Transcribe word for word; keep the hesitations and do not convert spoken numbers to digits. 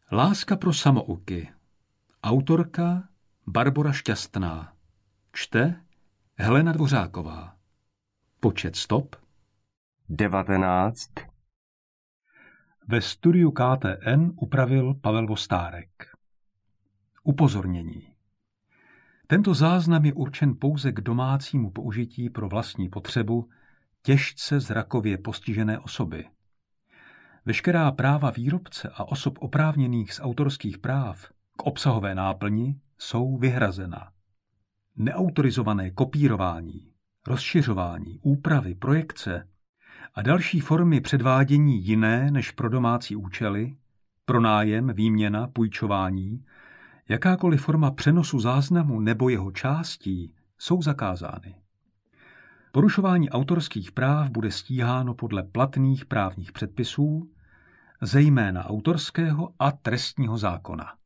Láska pro samouky. Autorka Barbora Šťastná. Čte Helena Dvořáková. Počet stop devatenáct. Ve studiu K T N upravil Pavel Vostárek. Upozornění. Tento záznam je určen pouze k domácímu použití pro vlastní potřebu těžce zrakově postižené osoby. Veškerá práva výrobce a osob oprávněných z autorských práv k obsahové náplni jsou vyhrazena. Neautorizované kopírování, rozšiřování, úpravy, projekce a další formy předvádění jiné než pro domácí účely, pronájem, výměna, půjčování, jakákoliv forma přenosu záznamu nebo jeho částí jsou zakázány. Porušování autorských práv bude stíháno podle platných právních předpisů, zejména autorského a trestního zákona.